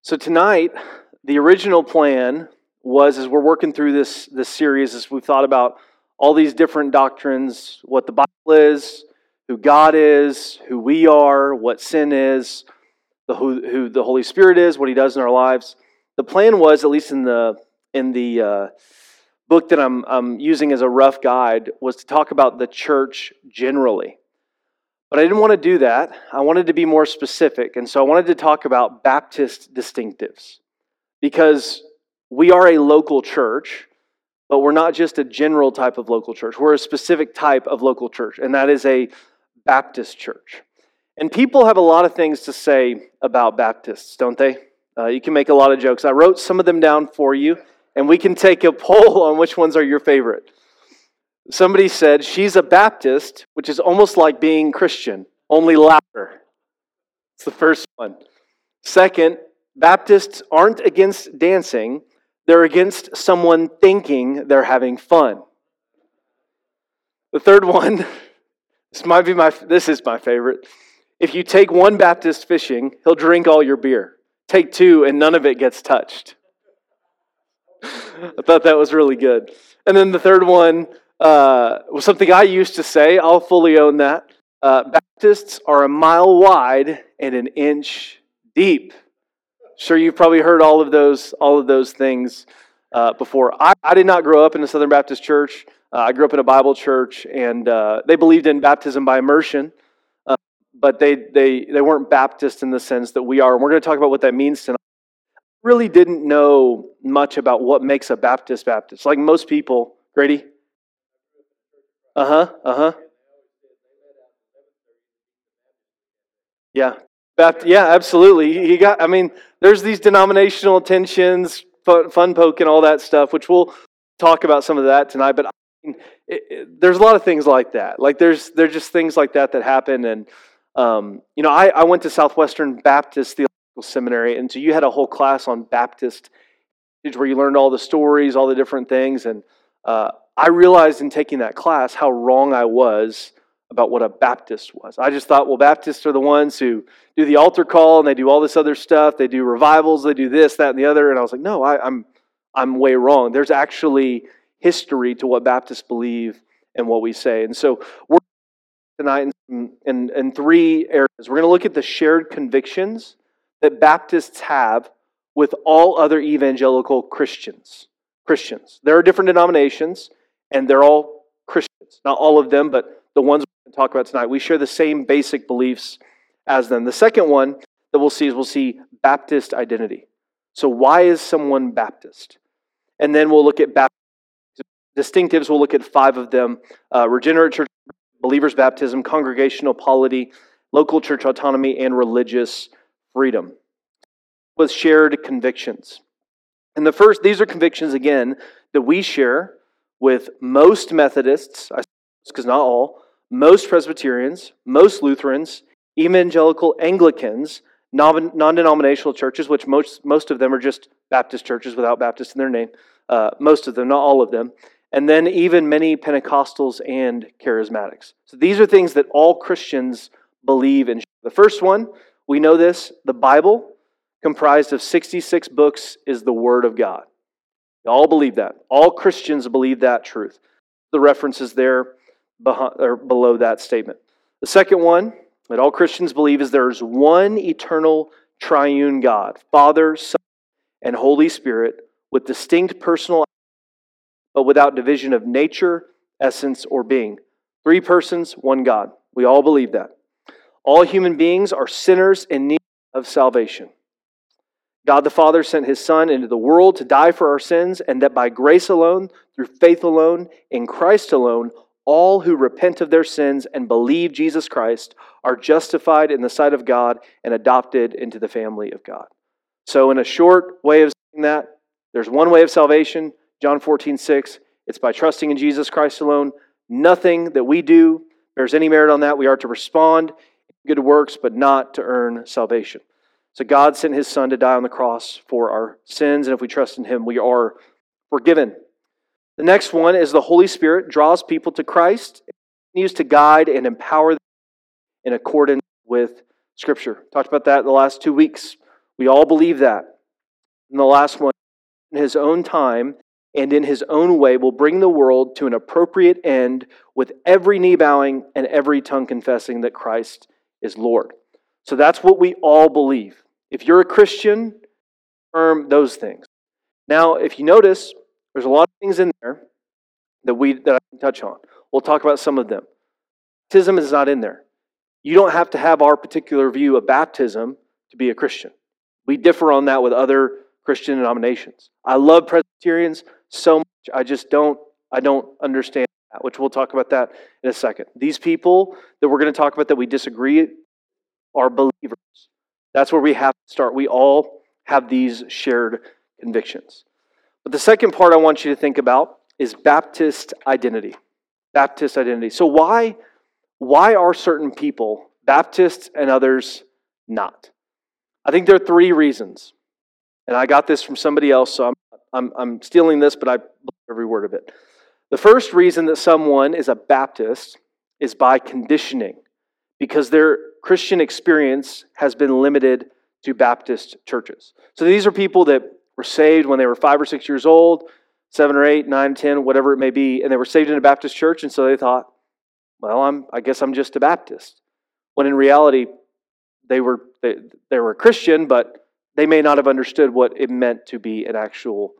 So tonight, the original plan was, as we're working through this series, as we've thought about all these different doctrines, what the Bible is, who God is, who we are, what sin is, who the Holy Spirit is, what He does in our lives. The plan was, at least in the book that I'm using as a rough guide, was to talk about the church generally. But I didn't want to do that. I wanted to be more specific. And so I wanted to talk about Baptist distinctives. Because we are a local church, but we're not just a general type of local church. We're a specific type of local church, and that is a Baptist church. And people have a lot of things to say about Baptists, don't they? You can make a lot of jokes. I wrote some of them down for you, and we can take a poll on which ones are your favorite. Somebody said, she's a Baptist, which is almost like being Christian, only louder. It's the first one. Second, Baptists aren't against dancing. They're against someone thinking they're having fun. The third one, this is my favorite. If you take one Baptist fishing, he'll drink all your beer. Take two and none of it gets touched. I thought that was really good. And then the third one was something I used to say. I'll fully own that. Baptists are a mile wide and an inch deep. Sure, you've probably heard all of those things before. I did not grow up in a Southern Baptist church. I grew up in a Bible church, and they believed in baptism by immersion, but they weren't Baptist in the sense that we are. And we're going to talk about what that means tonight. I really didn't know much about what makes a Baptist Baptist. Like most people, Grady? Yeah. Yeah, absolutely. There's these denominational tensions, fun poke, and all that stuff, which we'll talk about some of that tonight. But there's a lot of things like that. Like there's just things like that happen. And I went to Southwestern Baptist Theological Seminary, and so you had a whole class on Baptist, where you learned all the stories, all the different things. And I realized in taking that class how wrong I was about what a Baptist was. I just thought, well, Baptists are the ones who do the altar call and they do all this other stuff. They do revivals, they do this, that, and the other. And I was like, no, I'm way wrong. There's actually history to what Baptists believe and what we say. And so we're tonight in three areas. We're going to look at the shared convictions that Baptists have with all other evangelical Christians. There are different denominations, and they're all Christians. Not all of them, but the ones we're going to talk about tonight. We share the same basic beliefs as them. The second one that we'll see Baptist identity. So why is someone Baptist? And then we'll look at Baptist distinctives. We'll look at 5 of them. Regenerate church, believers' baptism, congregational polity, local church autonomy, and religious freedom. With shared convictions. And these are convictions, again, that we share with most Methodists, because not all, most Presbyterians, most Lutherans, evangelical Anglicans, non-denominational churches, which most of them are just Baptist churches without Baptist in their name. Most of them, not all of them. And then even many Pentecostals and Charismatics. So these are things that all Christians believe in. The first one, we know this, the Bible, comprised of 66 books, is the Word of God. We all believe that. All Christians believe that truth. The references there below that statement. The second one that all Christians believe is there is one eternal triune God, Father, Son, and Holy Spirit, with distinct personal, but without division of nature, essence, or being. 3 persons, one God. We all believe that. All human beings are sinners in need of salvation. God the Father sent His Son into the world to die for our sins, and that by grace alone, through faith alone, in Christ alone, all who repent of their sins and believe Jesus Christ are justified in the sight of God and adopted into the family of God. So in a short way of saying that, there's one way of salvation, John 14:6. It's by trusting in Jesus Christ alone. Nothing that we do bears any merit on that. We are to respond in good works, but not to earn salvation. So God sent His Son to die on the cross for our sins, and if we trust in Him, we are forgiven. The next one is the Holy Spirit draws people to Christ and continues to guide and empower them in accordance with Scripture. Talked about that the last 2 weeks. We all believe that. And the last one, in his own time and in his own way, will bring the world to an appropriate end with every knee bowing and every tongue confessing that Christ is Lord. So that's what we all believe. If you're a Christian, affirm those things. Now, if you notice, there's a lot of things in there that I can touch on. We'll talk about some of them. Baptism is not in there. You don't have to have our particular view of baptism to be a Christian. We differ on that with other Christian denominations. I love Presbyterians so much. I don't understand that, which we'll talk about that in a second. These people that we're going to talk about that we disagree are believers. That's where we have to start. We all have these shared convictions. But the second part I want you to think about is Baptist identity. Baptist identity. So why are certain people Baptists and others not? I think there are three reasons. And I got this from somebody else, so I'm stealing this, but I believe every word of it. The first reason that someone is a Baptist is by conditioning, because their Christian experience has been limited to Baptist churches. So these are people that were saved when they were 5 or 6 years old, 7 or 8, 9, 10, whatever it may be, and they were saved in a Baptist church, and so they thought, well, I guess I'm just a Baptist. When in reality, they were a Christian, but they may not have understood what it meant to be an actual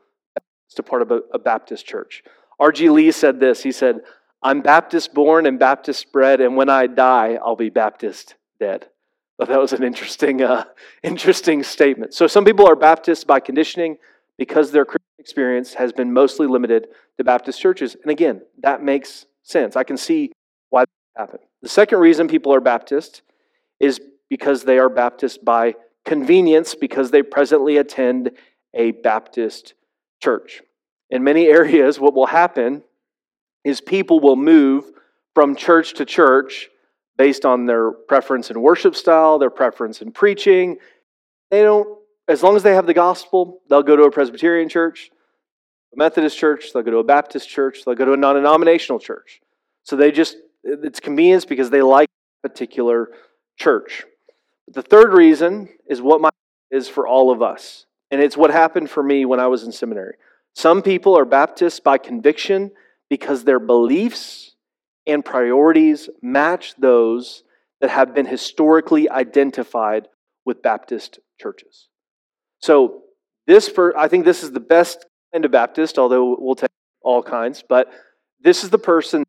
a part of a Baptist church. R.G. Lee said this. He said, "I'm Baptist born and Baptist bred, and when I die, I'll be Baptist dead." But that was an interesting statement. So some people are Baptists by conditioning because their Christian experience has been mostly limited to Baptist churches. And again, that makes sense. I can see why that happened. The second reason people are Baptist is because they are Baptist by convenience, because they presently attend a Baptist church. In many areas, what will happen is people will move from church to church based on their preference in worship style, their preference in preaching. As long as they have the gospel, they'll go to a Presbyterian church, a Methodist church, they'll go to a Baptist church, they'll go to a non-denominational church. So it's convenience because they like a particular church. The third reason is what is for all of us. And it's what happened for me when I was in seminary. Some people are Baptists by conviction because their beliefs and priorities match those that have been historically identified with Baptist churches. So I think this is the best kind of Baptist, although we'll take all kinds, but this is the person,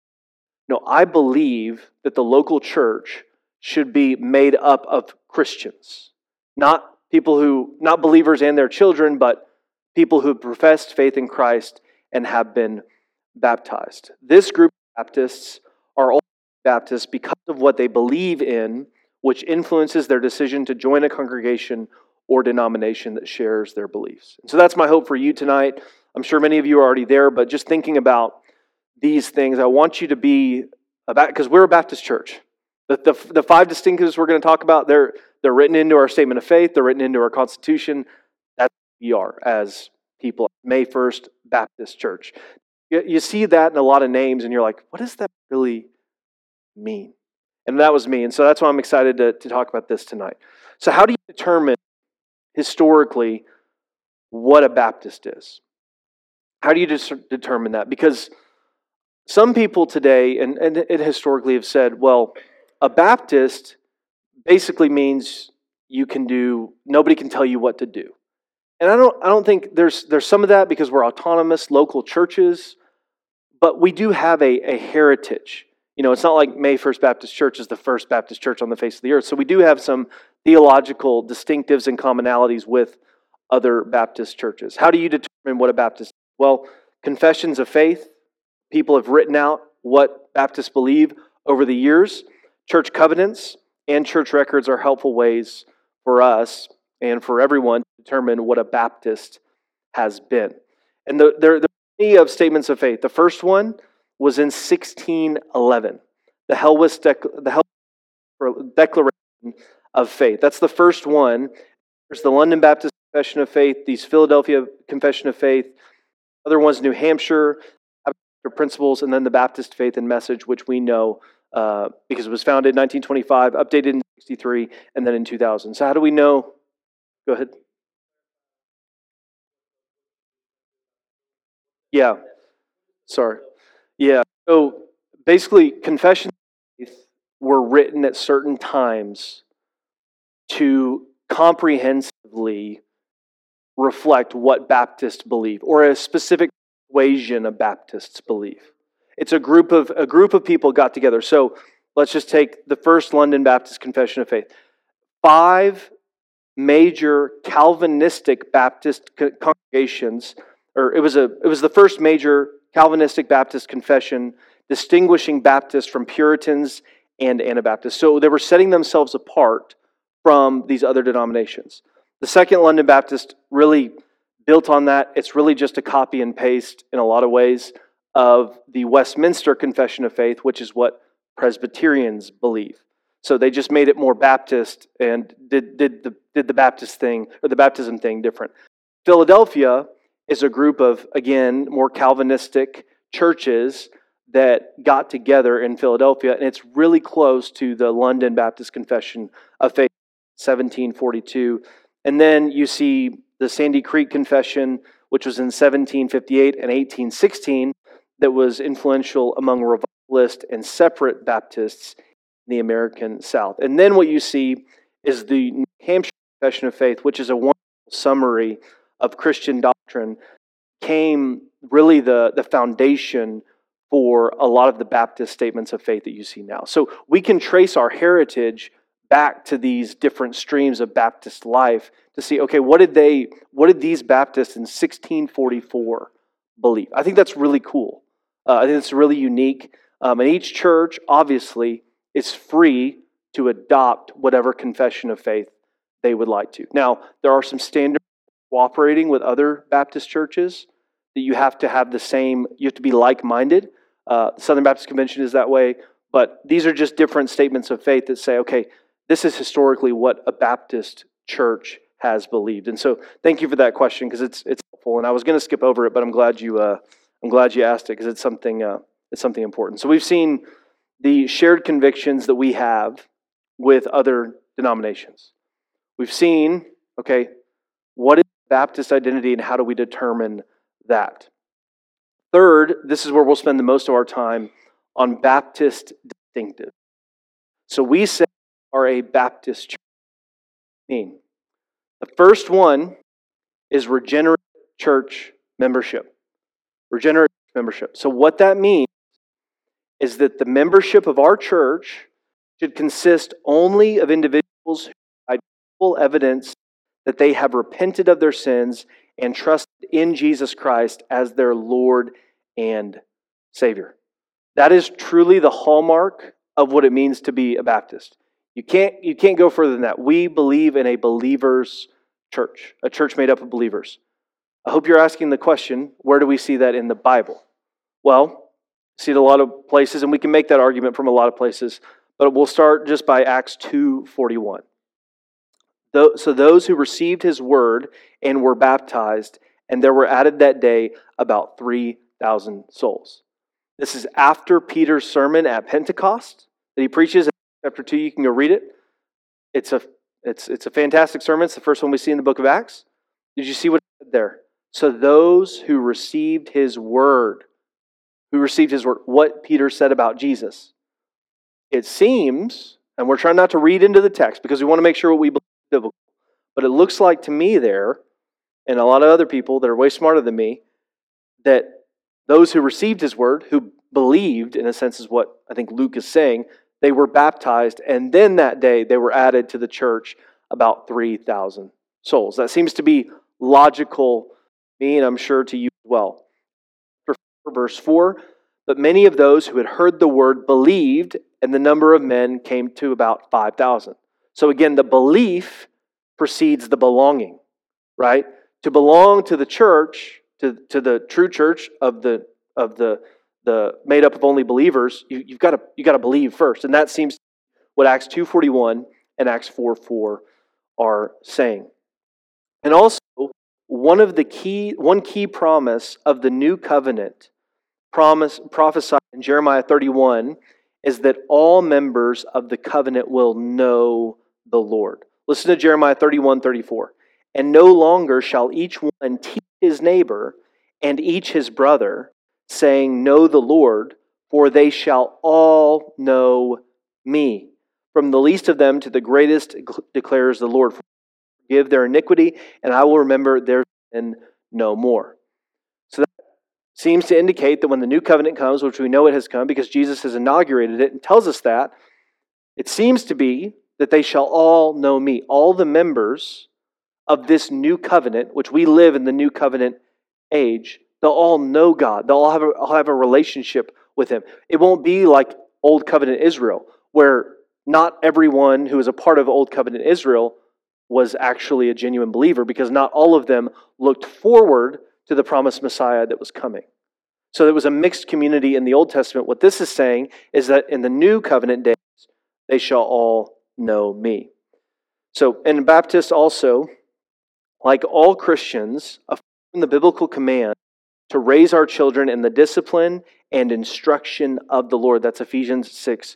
I believe that the local church should be made up of Christians, not believers and their children, but people who have professed faith in Christ and have been baptized. This group of Baptists are all Baptists because of what they believe in, which influences their decision to join a congregation or denomination that shares their beliefs. And so that's my hope for you tonight. I'm sure many of you are already there, but just thinking about these things, I want you to be because we're a Baptist church. The five distinctives we're going to talk about, they're written into our statement of faith, they're written into our Constitution. That's who we are as people. May 1st Baptist Church. You see that in a lot of names, and you're like, what does that really mean? And that was me. And so that's why I'm excited to talk about this tonight. So how do you determine historically what a Baptist is? How do you determine that? Because some people today, and it historically have said, well, a Baptist basically means nobody can tell you what to do. And I don't think there's some of that because we're autonomous local churches, but we do have a heritage. It's not like May 1st Baptist Church is the first Baptist church on the face of the earth. So we do have some theological distinctives and commonalities with other Baptist churches. How do you determine what a Baptist is? Well, confessions of faith. People have written out what Baptists believe over the years. Church covenants and church records are helpful ways for us and for everyone to determine what a Baptist has been. And there are many of statements of faith. The first one was in 1611, the Helwist Declaration of Faith. That's the first one. There's the London Baptist Confession of Faith, these Philadelphia Confession of Faith, other ones, New Hampshire Principles, and then the Baptist Faith and Message, which we know because it was founded in 1925, updated in 1963, and then in 2000. So how do we know? Go ahead. Yeah, sorry. Yeah. So basically, confessions of faith were written at certain times to comprehensively reflect what Baptists believe, or a specific persuasion of Baptists believe. It's a group of people got together. So let's just take the first London Baptist Confession of Faith. 5 major Calvinistic Baptist congregations, or it was the first major Calvinistic Baptist confession distinguishing Baptists from Puritans and Anabaptists. So they were setting themselves apart from these other denominations. The Second London Baptist really built on that. It's really just a copy and paste in a lot of ways of the Westminster Confession of Faith, which is what Presbyterians believe. So they just made it more Baptist and did the Baptist thing, or the baptism thing, different. Philadelphia is a group of, again, more Calvinistic churches that got together in Philadelphia, and it's really close to the London Baptist Confession of Faith, 1742. And then you see the Sandy Creek Confession, which was in 1758 and 1816, that was influential among revivalist and separate Baptists in the American South. And then what you see is the New Hampshire Confession of Faith, which is a wonderful summary of Christian doctrine, became really the foundation for a lot of the Baptist statements of faith that you see now. So we can trace our heritage back to these different streams of Baptist life to see, okay, what did these Baptists in 1644 believe? I think that's really cool. I think it's really unique. And each church, obviously, is free to adopt whatever confession of faith they would like to. Now, there are some standards cooperating with other Baptist churches that you have to have you have to be like-minded. The Southern Baptist Convention is that way, but these are just different statements of faith that say, okay, this is historically what a Baptist church has believed. And so thank you for that question, because it's helpful. And I was going to skip over it, but I'm glad you asked it, because it's something important. So we've seen the shared convictions that we have with other denominations. We've seen, okay, what is Baptist identity and how do we determine that? Third, this is where we'll spend the most of our time on Baptist distinctive. So we say we are a Baptist church. The first one is regenerate church membership. Regenerate membership. So what that means is that the membership of our church should consist only of individuals who provide full evidence that they have repented of their sins and trusted in Jesus Christ as their Lord and Savior. That is truly the hallmark of what it means to be a Baptist. You can't go further than that. We believe in a believers' church, a church made up of believers. I hope you're asking the question, where do we see that in the Bible? Well, see it a lot of places, and we can make that argument from a lot of places, but we'll start just by Acts 2:41. So those who received his word and were baptized, and there were added that day about 3,000 souls. This is after Peter's sermon at Pentecost that he preaches in chapter 2. You can go read it. It's a fantastic sermon. It's the first one we see in the book of Acts. Did you see what it said there? So those who received his word, what Peter said about Jesus. It seems, and we're trying not to read into the text because we want to make sure what we believe is biblical, but it looks like to me there, and a lot of other people that are way smarter than me, that those who received his word, who believed, in a sense is what I think Luke is saying, they were baptized, and then that day they were added to the church about 3,000 souls. That seems to be logical to me, and I'm sure to you as well. Verse 4, but many of those who had heard the word believed, and the number of men came to about 5,000. So again, the belief precedes the belonging, right? To belong to the church, to the true church of the made up of only believers, you've got to believe first, and that seems what Acts 2:41 and Acts 4:4 are saying. And also, one key promise of the new covenant, prophesied in Jeremiah 31, is that all members of the covenant will know the Lord. Listen to Jeremiah 31:34. And no longer shall each one teach his neighbor and each his brother, saying, Know the Lord, for they shall all know me. From the least of them to the greatest declares the Lord, forgive their iniquity, and I will remember their sin no more. So that seems to indicate that when the new covenant comes, which we know it has come because Jesus has inaugurated it and tells us that, it seems to be that they shall all know me. All the members of this new covenant, which we live in the new covenant age, they'll all know God. They'll all have a relationship with Him. It won't be like Old Covenant Israel, where not everyone who is a part of Old Covenant Israel was actually a genuine believer, because not all of them looked forward to the promised Messiah that was coming. So there was a mixed community in the Old Testament. What this is saying is that in the new covenant days, they shall all know me. So, and Baptists also, like all Christians, affirm the biblical command to raise our children in the discipline and instruction of the Lord. That's Ephesians 6.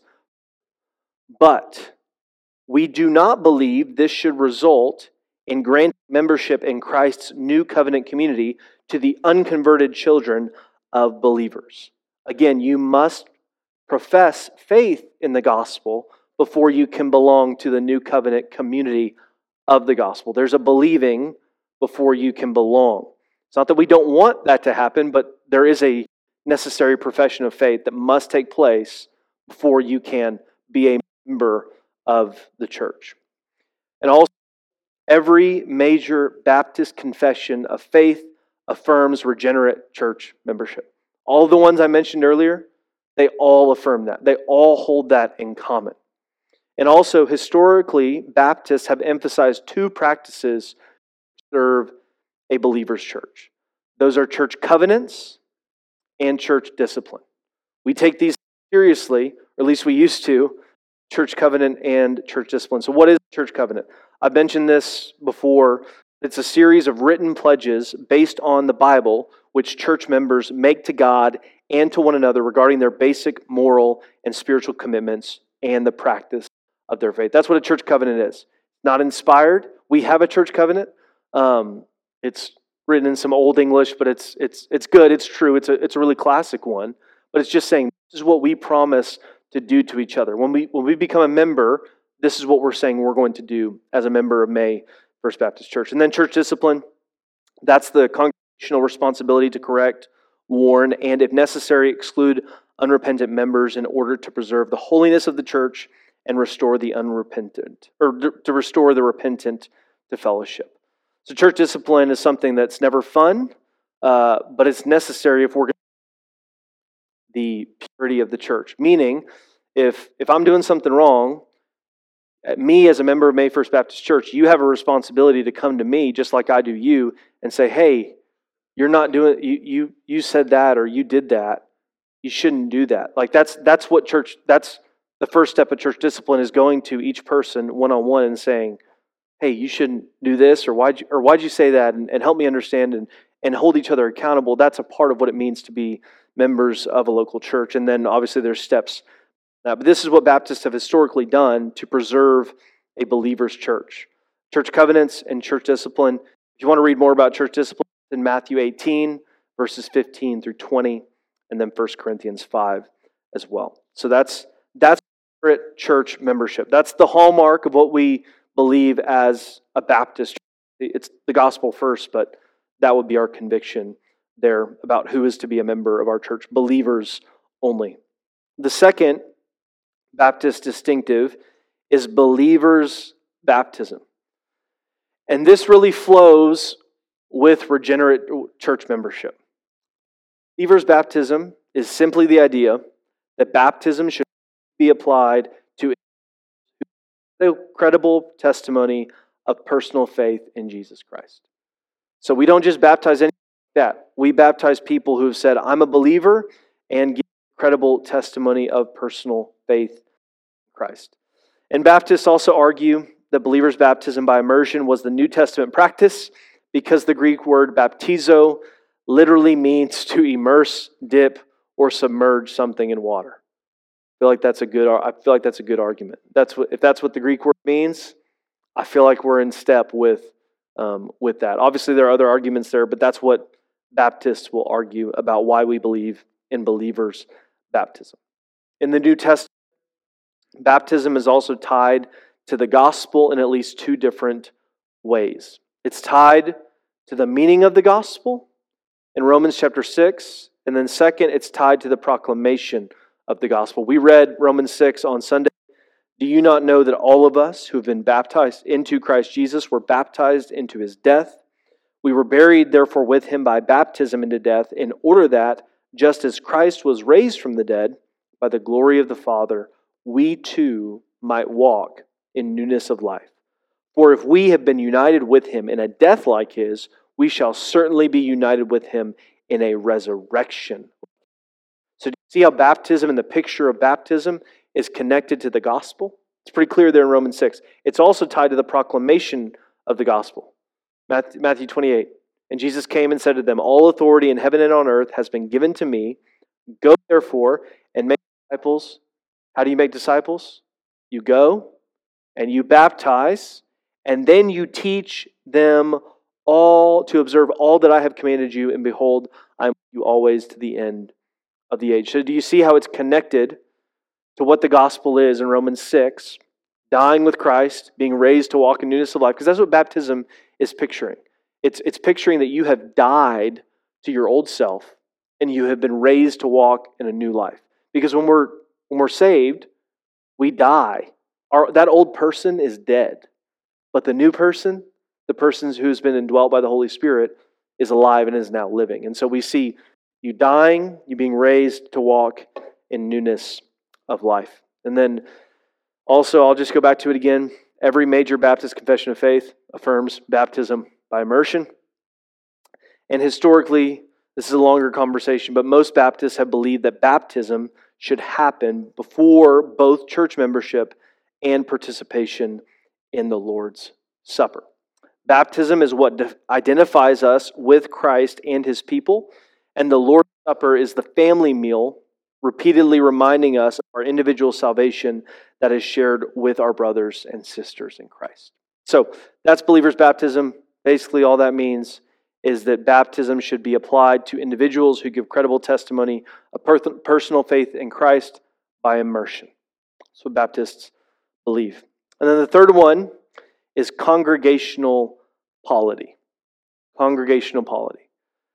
But we do not believe this should result in granting membership in Christ's new covenant community to the unconverted children of believers. Again, you must profess faith in the gospel before you can belong to the new covenant community of the gospel. There's a believing before you can belong. It's not that we don't want that to happen, but there is a necessary profession of faith that must take place before you can be a member of the church. And also, every major Baptist confession of faith affirms regenerate church membership. All the ones I mentioned earlier, they all affirm that. They all hold that in common. And also, historically, Baptists have emphasized two practices to serve a believer's church. Those are church covenants and church discipline. We take these seriously, or at least we used to, church covenant and church discipline. So what is church covenant? I've mentioned this before. It's a series of written pledges based on the Bible, which church members make to God and to one another regarding their basic moral and spiritual commitments and the practice of their faith. That's what a church covenant is. Not inspired. We have a church covenant. It's written in some old English, but it's good. It's true. It's a really classic one. But it's just saying this is what we promise to do to each other. When we become a member, this is what we're saying we're going to do as a member of May First Baptist Church. And then church discipline, that's the congregational responsibility to correct, warn, and if necessary, exclude unrepentant members in order to preserve the holiness of the church and restore the unrepentant, or to restore the repentant to fellowship. So church discipline is something that's never fun, but it's necessary if we're going to the purity of the church. Meaning, if I'm doing something wrong, me as a member of May First Baptist Church, you have a responsibility to come to me just like I do you and say, hey, you're not doing, you said that or you did that. You shouldn't do that. Like that's the first step of church discipline, is going to each person one-on-one and saying, hey, you shouldn't do this, or why'd you say that, and help me understand and hold each other accountable. That's a part of what it means to be members of a local church. And then obviously there's steps. But this is what Baptists have historically done to preserve a believer's church. Church covenants and church discipline. If you want to read more about church discipline, in Matthew 18, verses 15 through 20, and then 1 Corinthians 5 as well. So that's church membership. That's the hallmark of what we believe as a Baptist. It's the gospel first, but that would be our conviction there about who is to be a member of our church. Believers only. The second Baptist distinctive is believers' baptism. And this really flows with regenerate church membership. Believers' baptism is simply the idea that baptism should be applied to a credible testimony of personal faith in Jesus Christ. So we don't just baptize anyone like that. We baptize people who have said, I'm a believer, and give credible testimony of personal faith in Christ. And Baptists also argue that believers' baptism by immersion was the New Testament practice because the Greek word baptizo literally means to immerse, dip, or submerge something in water. I feel like that's a good argument. If that's what the Greek word means, I feel like we're in step with that. Obviously, there are other arguments there, but that's what Baptists will argue about why we believe in believers' baptism. In the New Testament, baptism is also tied to the gospel in at least two different ways. It's tied to the meaning of the gospel in Romans chapter 6, and then second, it's tied to the proclamation of the gospel. We read Romans 6 on Sunday. Do you not know that all of us who have been baptized into Christ Jesus were baptized into his death? We were buried, therefore, with him by baptism into death, in order that, just as Christ was raised from the dead by the glory of the Father, we too might walk in newness of life. For if we have been united with him in a death like his, we shall certainly be united with him in a resurrection. So do you see how baptism and the picture of baptism is connected to the gospel? It's pretty clear there in Romans 6. It's also tied to the proclamation of the gospel. Matthew 28. And Jesus came and said to them, all authority in heaven and on earth has been given to me. Go therefore and make disciples. How do you make disciples? You go and you baptize, and then you teach them all to observe all that I have commanded you, and behold, I am with you always to the end of the age. So do you see how it's connected to what the gospel is in Romans 6? Dying with Christ, being raised to walk in newness of life, because that's what baptism is picturing. It's picturing that you have died to your old self, and you have been raised to walk in a new life. Because when we're saved, we die. That old person is dead. But the new person, the person who's been indwelt by the Holy Spirit, is alive and is now living. And so we see you dying, you being raised to walk in newness of life. And then also, I'll just go back to it again. Every major Baptist confession of faith affirms baptism by immersion. And historically, this is a longer conversation, but most Baptists have believed that baptism should happen before both church membership and participation in the Lord's Supper. Baptism is what identifies us with Christ and his people, and the Lord's Supper is the family meal, repeatedly reminding us of our individual salvation that is shared with our brothers and sisters in Christ. So that's believers' baptism. Basically, all that means is that baptism should be applied to individuals who give credible testimony of personal faith in Christ by immersion. That's what Baptists believe. And then the third one is congregational polity. Congregational polity.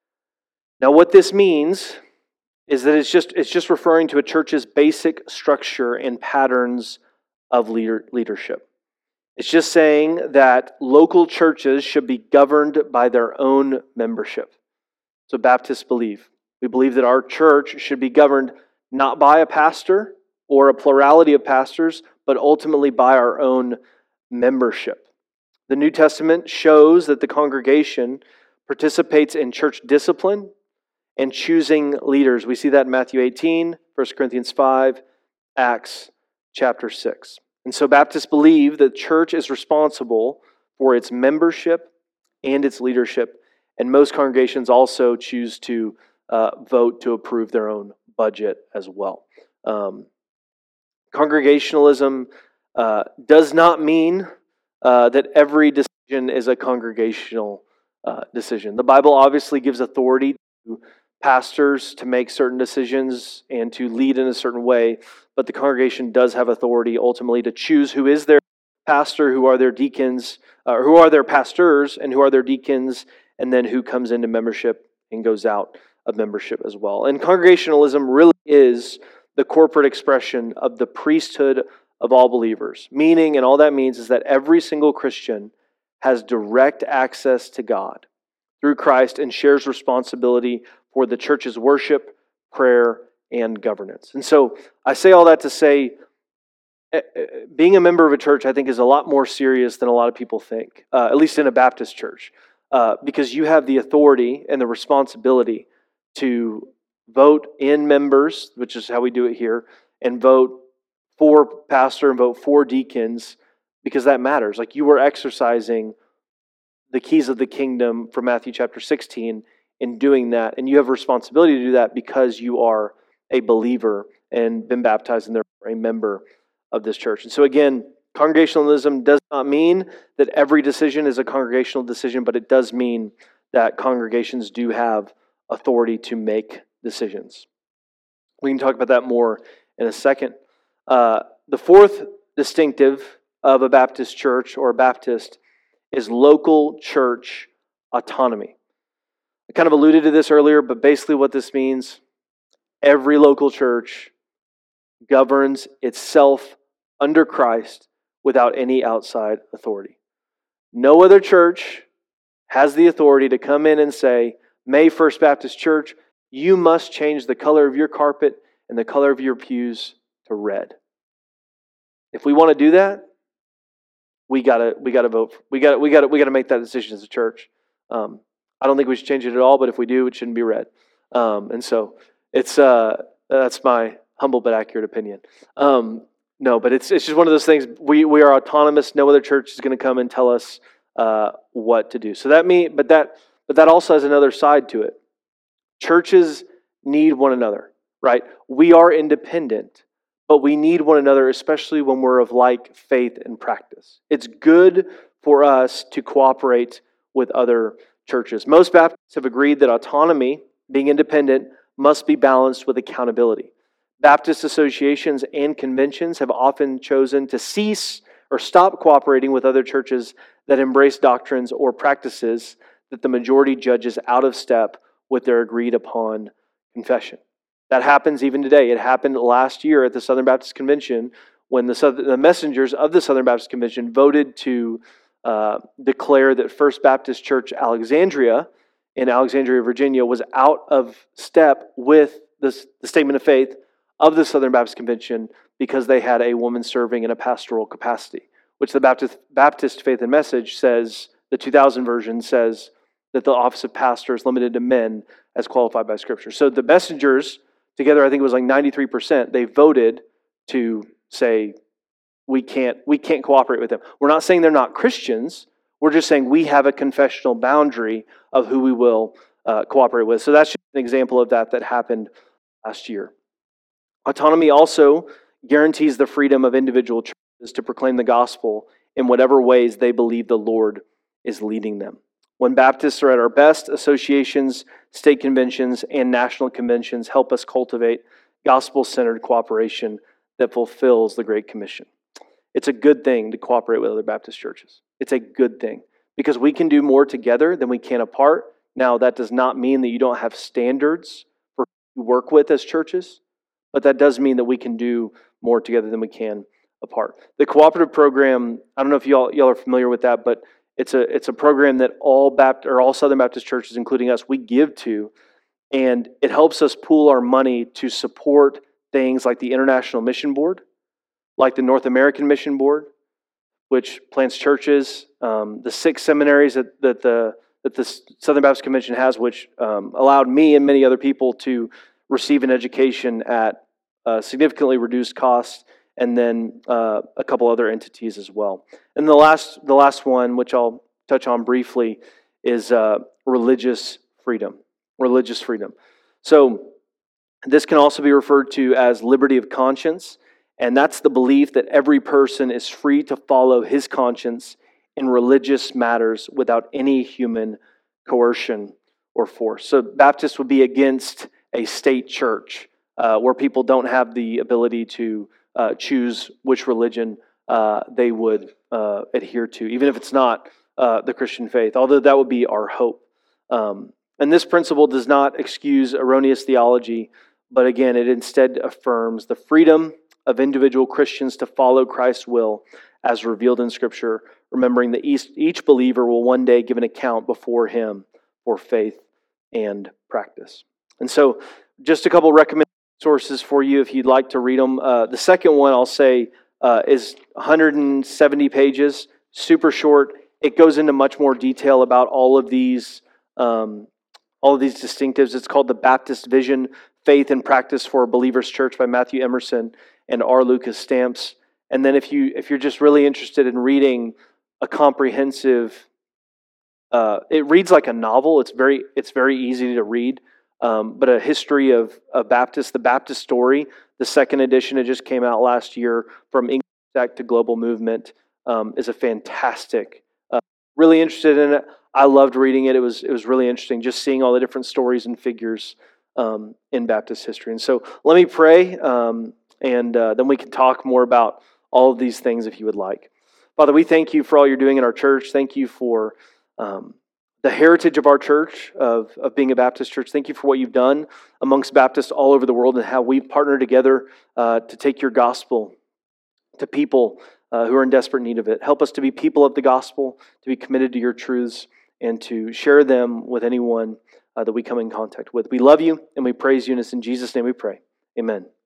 Now, what this means is that it's just referring to a church's basic structure and patterns of leadership. It's just saying that local churches should be governed by their own membership. So Baptists believe. We believe that our church should be governed not by a pastor or a plurality of pastors, but ultimately by our own membership. The New Testament shows that the congregation participates in church discipline and choosing leaders. We see that in Matthew 18, 1 Corinthians 5, Acts chapter 6. And so Baptists believe that the church is responsible for its membership and its leadership. And most congregations also choose to vote to approve their own budget as well. Congregationalism does not mean that every decision is a congregational decision. The Bible obviously gives authority to pastors to make certain decisions and to lead in a certain way, but the congregation does have authority ultimately to choose who is their pastor, who are their deacons, or who are their pastors, and who are their deacons, and then who comes into membership and goes out of membership as well. And congregationalism really is the corporate expression of the priesthood of all believers. Meaning, and all that means is that every single Christian has direct access to God through Christ and shares responsibility for the church's worship, prayer, and governance. And so I say all that to say, being a member of a church, I think, is a lot more serious than a lot of people think, at least in a Baptist church, because you have the authority and the responsibility to vote in members, which is how we do it here, and vote for pastor and vote for deacons, because that matters. Like, you are exercising the keys of the kingdom from Matthew chapter 16 in doing that, and you have a responsibility to do that because you are a believer and been baptized and therefore a member of this church. And so again, congregationalism does not mean that every decision is a congregational decision, but it does mean that congregations do have authority to make decisions. We can talk about that more in a second. The fourth distinctive of a Baptist church or a Baptist is local church autonomy. I kind of alluded to this earlier, but basically what this means, every local church governs itself under Christ without any outside authority. No other church has the authority to come in and say, May First Baptist Church, you must change the color of your carpet and the color of your pews to red. If we want to do that, we gotta vote. We gotta make that decision as a church. I don't think we should change it at all, but if we do, it shouldn't be red. And so it's that's my humble but accurate opinion. No, but it's just one of those things. We are autonomous. No other church is going to come and tell us what to do. So but that also has another side to it. Churches need one another, right? We are independent, but we need one another, especially when we're of like faith and practice. It's good for us to cooperate with other churches. Most Baptists have agreed that autonomy, being independent, must be balanced with accountability. Baptist associations and conventions have often chosen to cease or stop cooperating with other churches that embrace doctrines or practices that the majority judges out of step with their agreed upon confession. That happens even today. It happened last year at the Southern Baptist Convention when the messengers of the Southern Baptist Convention voted to declare that First Baptist Church Alexandria in Alexandria, Virginia, was out of step with the statement of faith of the Southern Baptist Convention because they had a woman serving in a pastoral capacity, which the Baptist Faith and Message says, the 2000 version says that the office of pastor is limited to men as qualified by Scripture. So the messengers, together I think it was like 93%, they voted to say, we can't cooperate with them. We're not saying they're not Christians. We're just saying we have a confessional boundary of who we will cooperate with. So that's just an example of that happened last year. Autonomy also guarantees the freedom of individual churches to proclaim the gospel in whatever ways they believe the Lord is leading them. When Baptists are at our best, associations, state conventions, and national conventions help us cultivate gospel-centered cooperation that fulfills the Great Commission. It's a good thing to cooperate with other Baptist churches. It's a good thing because we can do more together than we can apart. Now, that does not mean that you don't have standards for who you work with as churches, but that does mean that we can do more together than we can apart. The cooperative program, I don't know if y'all are familiar with that, but it's a program that all Southern Baptist churches, including us, we give to, and it helps us pool our money to support things like the International Mission Board, like the North American Mission Board, which plants churches, the 6 seminaries that the Southern Baptist Convention has, which allowed me and many other people to receive an education at significantly reduced cost, and then a couple other entities as well. And the last one, which I'll touch on briefly, is religious freedom. Religious freedom. So this can also be referred to as liberty of conscience, and that's the belief that every person is free to follow his conscience in religious matters without any human coercion or force. So Baptists would be against a state church where people don't have the ability to choose which religion they would adhere to, even if it's not the Christian faith, although that would be our hope. And this principle does not excuse erroneous theology, but again, it instead affirms the freedom of individual Christians to follow Christ's will as revealed in Scripture, remembering that each believer will one day give an account before Him for faith and practice. And so, just a couple recommended sources for you if you'd like to read them. The second one I'll say is 170 pages, super short. It goes into much more detail about all of these distinctives. It's called The Baptist Vision, Faith and Practice for a Believer's Church by Matthew Emerson and R. Lucas Stamps. And then if you're just really interested in reading a comprehensive, it reads like a novel. It's very easy to read. But a history of Baptist, the Baptist Story, the second edition, it just came out last year, From English Sect to Global Movement, is a fantastic. Really interested in it. I loved reading it. It was really interesting, just seeing all the different stories and figures in Baptist history. And so let me pray, and then we can talk more about all of these things if you would like. Father, we thank you for all you're doing in our church. Thank you for the heritage of our church, of being a Baptist church. Thank you for what you've done amongst Baptists all over the world and how we've partnered together to take your gospel to people who are in desperate need of it. Help us to be people of the gospel, to be committed to your truths, and to share them with anyone that we come in contact with. We love you and we praise you, and it's in Jesus' name we pray. Amen.